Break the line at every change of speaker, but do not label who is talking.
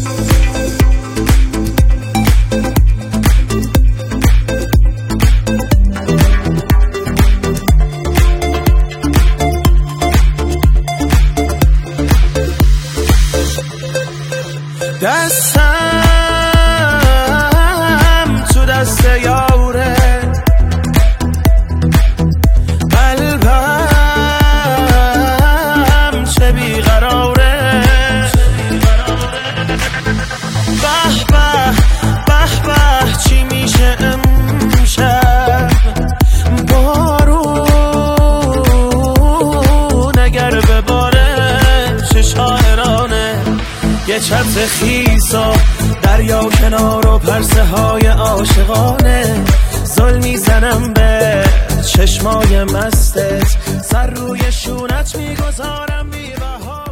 دستم تو دست یاره، قلبم چه بیقراره. به به به به چی میشه امشب، بارون اگر بباره چه شاعرانه. یه چتر خیس و دریا کنار و پرسه های عاشقانه. زل میزنم به چشمای مستت، سر روی شونت میگذارم بی بها.